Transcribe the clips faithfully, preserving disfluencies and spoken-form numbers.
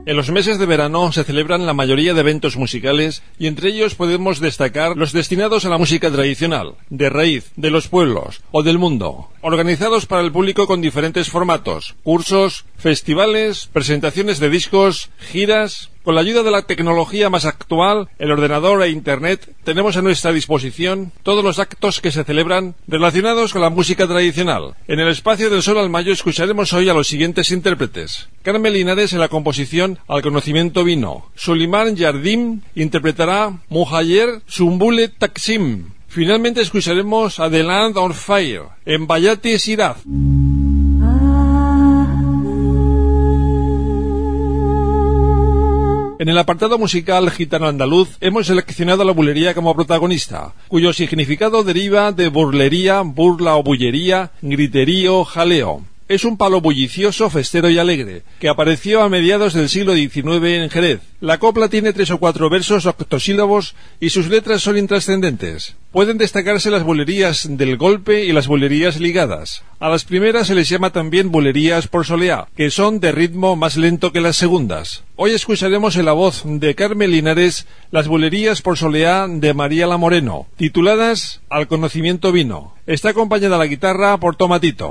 En los meses de verano se celebran la mayoría de eventos musicales y entre ellos podemos destacar los destinados a la música tradicional, de raíz, de los pueblos o del mundo, organizados para el público con diferentes formatos, cursos, festivales, presentaciones de discos, giras. Con la ayuda de la tecnología más actual, el ordenador e Internet, tenemos a nuestra disposición todos los actos que se celebran relacionados con la música tradicional. En el espacio del Sol al Mayo escucharemos hoy a los siguientes intérpretes. Carmen Linares en la composición Al conocimiento vino. Suleiman Yardim interpretará Muhajer Sumbule Taksim. Finalmente escucharemos a The Land on Fire en Bayati Siraz. En el apartado musical gitano andaluz hemos seleccionado la bulería como protagonista, cuyo significado deriva de burlería, burla o bullería, griterío, jaleo. Es un palo bullicioso, festero y alegre, que apareció a mediados del siglo diecinueve en Jerez. La copla tiene tres o cuatro versos octosílabos y sus letras son intrascendentes. Pueden destacarse las bulerías del golpe y las bulerías ligadas. A las primeras se les llama también bulerías por soleá, que son de ritmo más lento que las segundas. Hoy escucharemos en la voz de Carmen Linares las bulerías por soleá de María La Moreno, tituladas Al conocimiento vino. Está acompañada a la guitarra por Tomatito.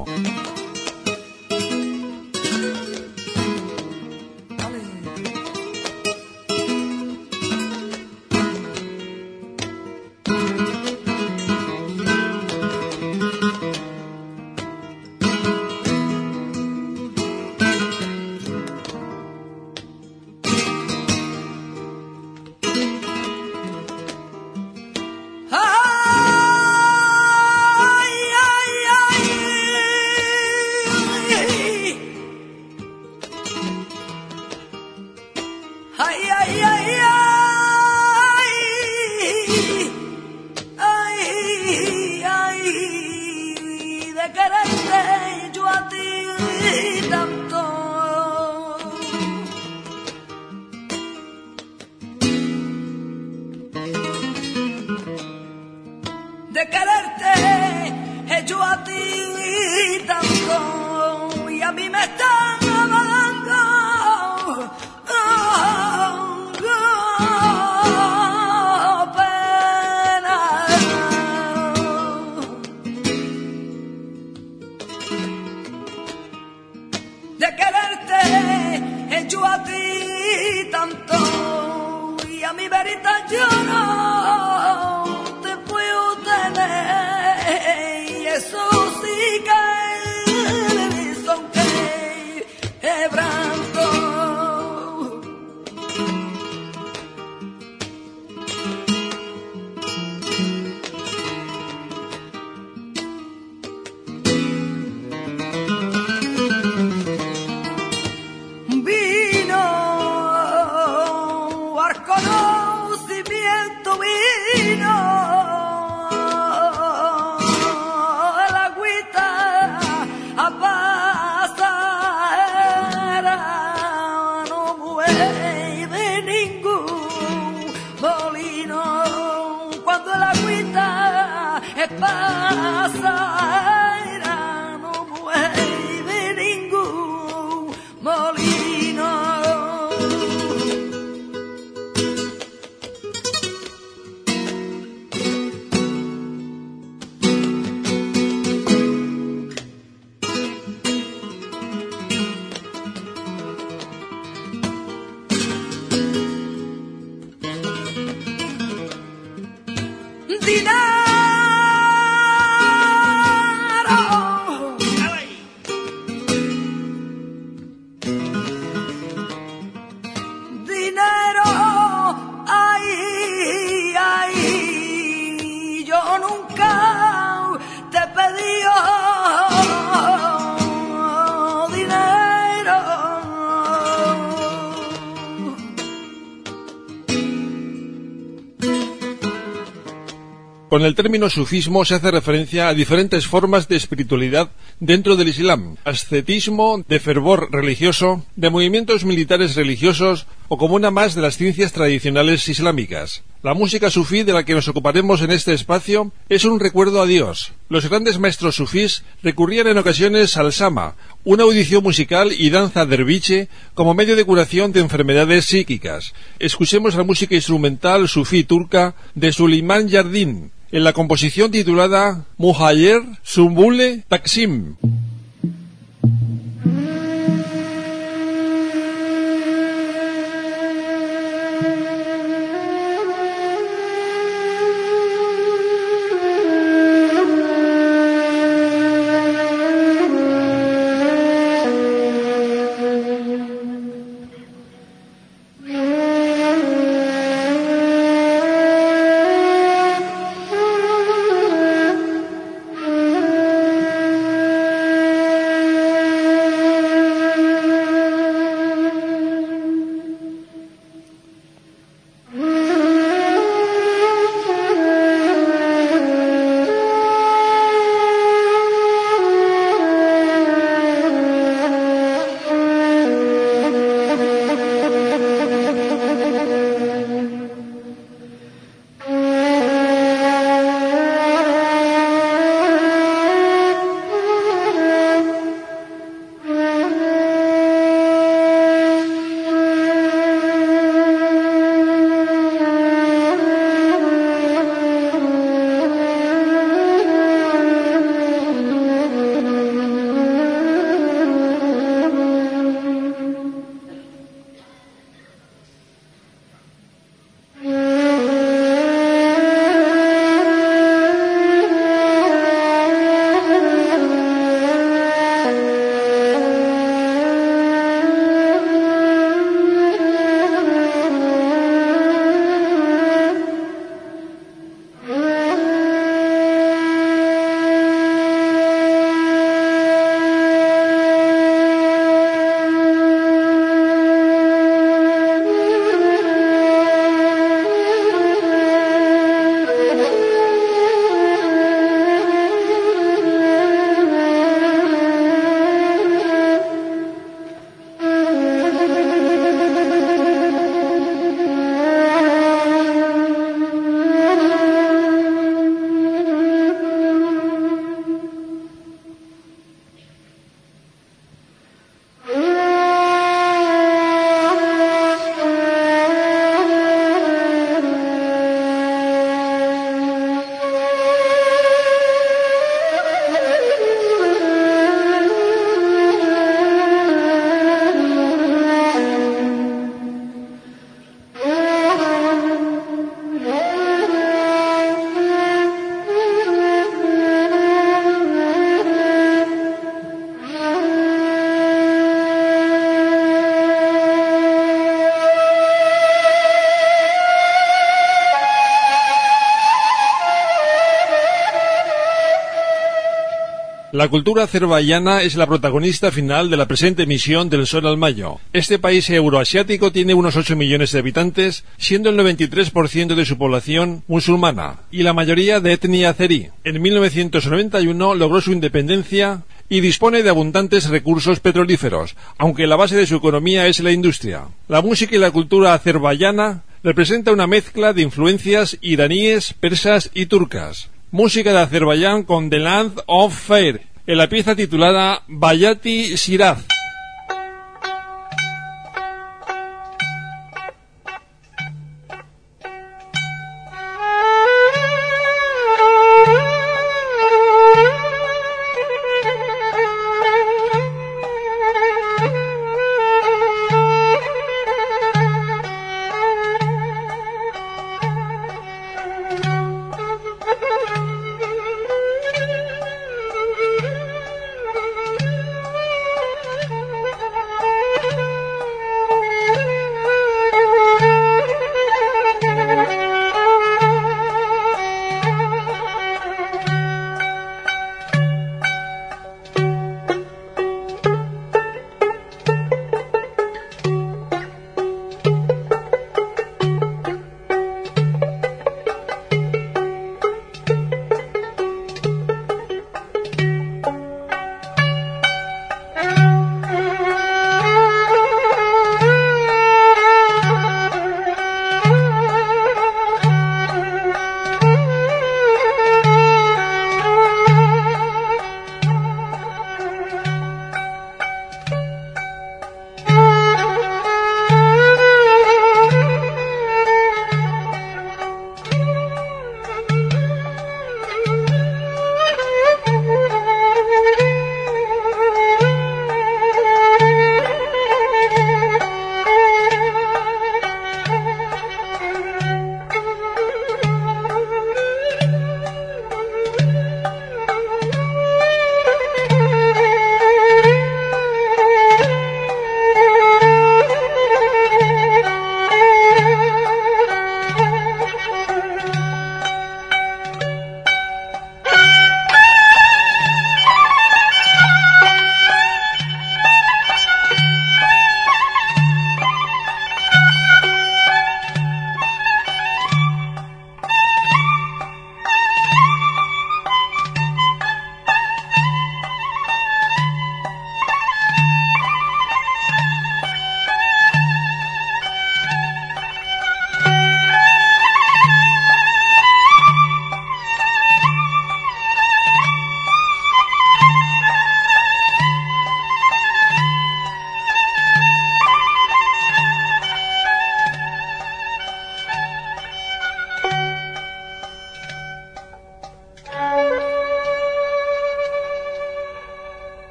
Con el término sufismo se hace referencia a diferentes formas de espiritualidad dentro del Islam, ascetismo, de fervor religioso, de movimientos militares religiosos o como una más de las ciencias tradicionales islámicas. La música sufí de la que nos ocuparemos en este espacio es un recuerdo a Dios. Los grandes maestros sufís recurrían en ocasiones al sama, una audición musical y danza derviche como medio de curación de enfermedades psíquicas. Escuchemos la música instrumental sufí turca de Süleyman Yardin, en la composición titulada Muhayyer Sümbule Taksim. La cultura azerbaiyana es la protagonista final de la presente emisión del Sol al Mayo. Este país euroasiático tiene unos ocho millones de habitantes, siendo el noventa y tres por ciento de su población musulmana, y la mayoría de etnia azerí. En mil novecientos noventa y uno logró su independencia y dispone de abundantes recursos petrolíferos, aunque la base de su economía es la industria. La música y la cultura azerbaiyana representa una mezcla de influencias iraníes, persas y turcas. Música de Azerbaiyán con The Land of Fire, en la pieza titulada Bayati Shiraz.